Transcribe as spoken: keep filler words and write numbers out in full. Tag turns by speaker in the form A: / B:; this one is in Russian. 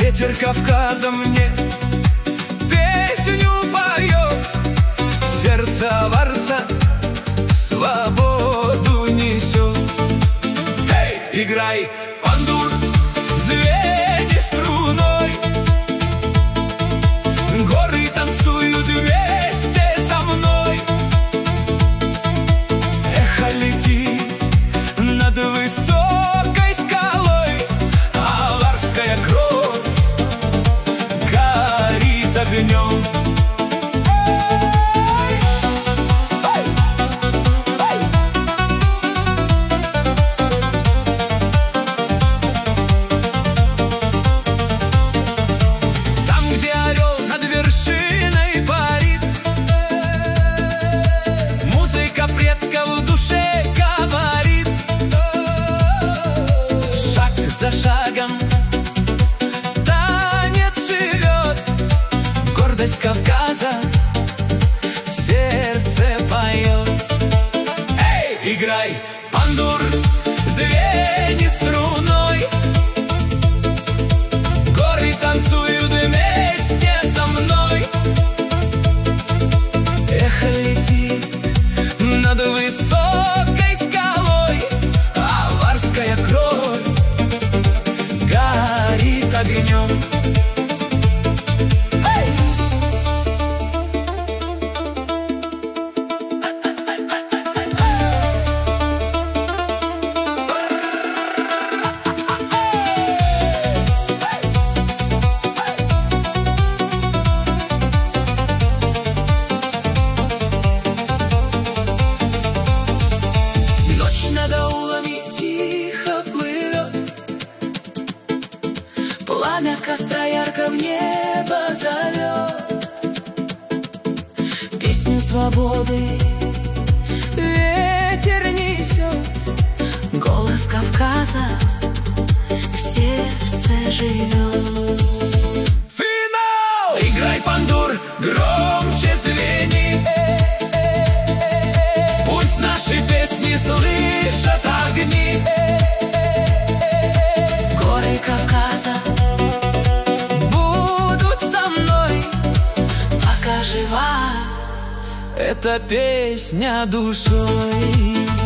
A: Ветер Кавказа мне песню поет, сердце варца свободу несет. Эй, играй, пандур, звени струной, горы танцуют вместе со мной. Эхо летит над высокой скалой, а варская кровь горит огнем. За шагом танец живет, гордость Кавказа в сердце поет. Эй, играй, пандур, звени струной, горы танцуют вместе со мной. Эхо летит над высокой скалой, а варская кровь горит огнем. Ночь над аулами тихо плывет, пламя костра ярко в небо зовет. Песню свободы ветер несет, голос Кавказа в сердце живет. Финал! Играй, пандур, громче звени, пусть наши песни слышат огни. Горы Кавказа будут со мной, пока жива эта песня душой.